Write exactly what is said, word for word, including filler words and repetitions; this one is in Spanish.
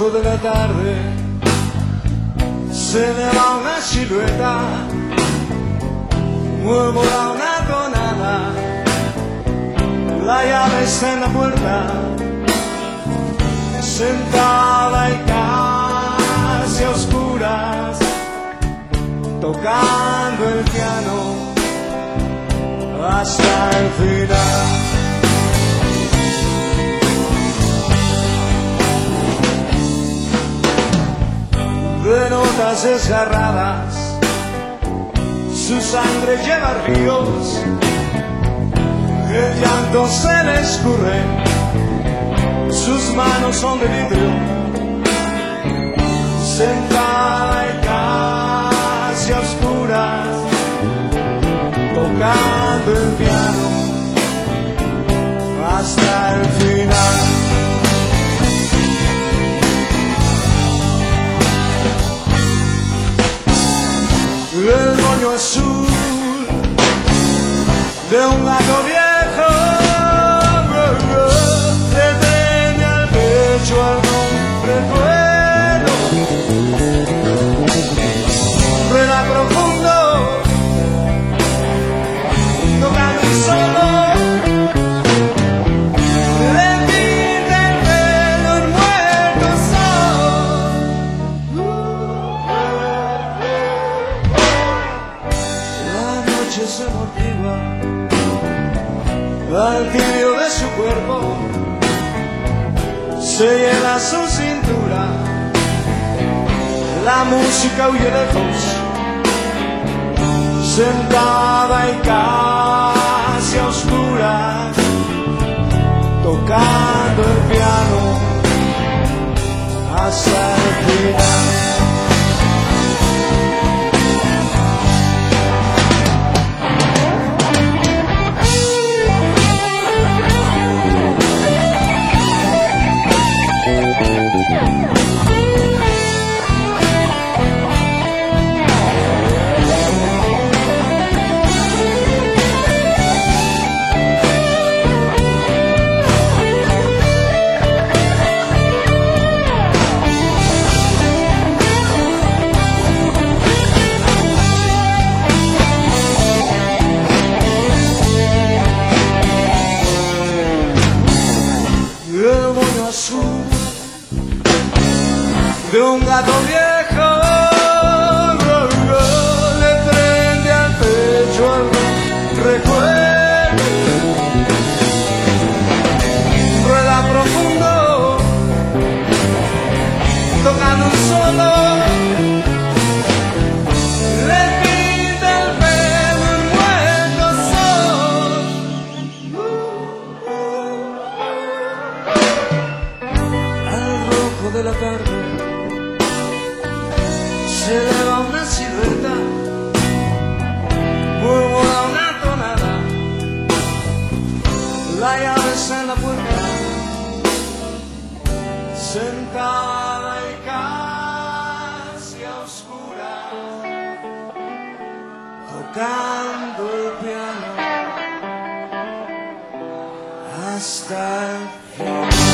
rojo de la tarde se eleva una silueta, murmura una tonada, la llave está en la puerta, sentada y casi a oscuras, tocando el piano hasta el final. De notas desgarradas, su sangre lleva ríos, el llanto se le escurre, sus manos son de vidrio, sentada y casi a oscuras, tocando el piano hasta el final. El moño azul de un gato viejo le tiene al pecho algún recuerdo, rueda profundo, tocando un solo, le pinta el pelo en muerto sol. La noche se amortigua al tibio de su cuerpo, se llena su cintura, la música huye lejos, sentada y casi a oscuras, tocando el piano hasta el final. De un gato viejo le prende al pecho algún recuerdo, rueda profundo, tocando un solo, le pinta el pelo en muerto sol. Al rojo de la tarde se eleva una silueta, murmura una tonada, la llave está en la puerta, sentada y casi a oscuras, tocando el piano hasta el final.